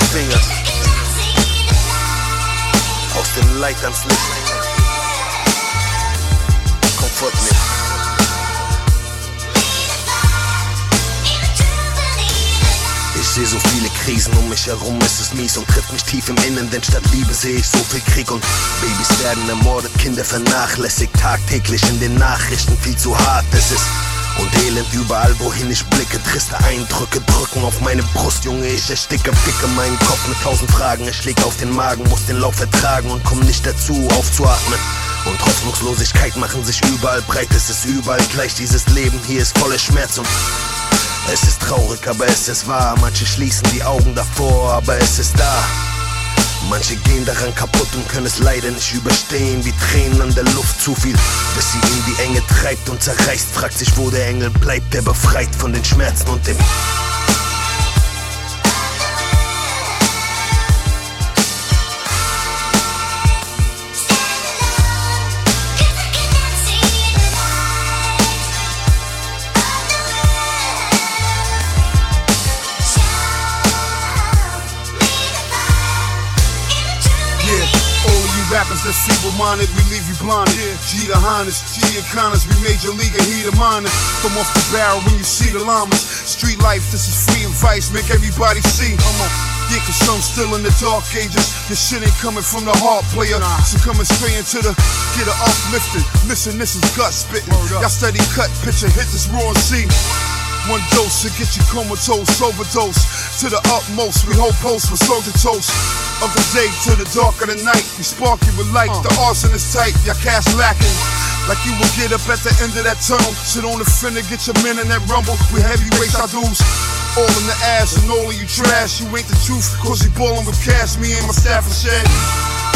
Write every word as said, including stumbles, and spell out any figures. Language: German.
Finger aus dem Leid ans Licht. Komfort mir. Ich seh so viele Krisen um mich herum, es ist mies und trifft mich tief im Innen, denn statt Liebe sehe ich so viel Krieg und Babys werden ermordet, Kinder vernachlässigt, tagtäglich in den Nachrichten, viel zu hart es ist. Und Elend überall, wohin ich blicke, triste Eindrücke drücken auf meine Brust, Junge, ich ersticke, ficke meinen Kopf mit tausend Fragen, ich schläg auf den Magen, muss den Lauf ertragen und komm nicht dazu, aufzuatmen. Und Hoffnungslosigkeit machen sich überall breit, es ist überall gleich, dieses Leben hier ist voller Schmerz und es ist traurig, aber es ist wahr, manche schließen die Augen davor, aber es ist da. Manche gehen daran kaputt und können es leider nicht überstehen, wie Tränen an der Luft, zu viel, bis sie in die Enge treibt und zerreißt, fragt sich, wo der Engel bleibt, der befreit von den Schmerzen und dem rappers that's feeble-minded, we leave you blinded. G the Highness, G the Connors, we major league and he the minor. Come off the barrel when you see the llamas. Street life, this is free advice, make everybody see. Come on. Yeah, cause some still in the dark ages. This shit ain't coming from the heart player. So coming straight into the, get it uplifted. Listen, this is gut spitting. Y'all steady cut, picture, hit this raw and see. One dose to get you comatose, overdose. To the utmost, we hold posts with soldier toast. Of the day to the dark of the night, we spark you with light. The arson is tight, your cash lacking. Like you will get up at the end of that tunnel. Sit on the fender, get your men in that rumble. We heavyweights, our dudes. All in the ass and all of you trash. You ain't the truth, cause you ballin' with cash. Me and my staff are shed.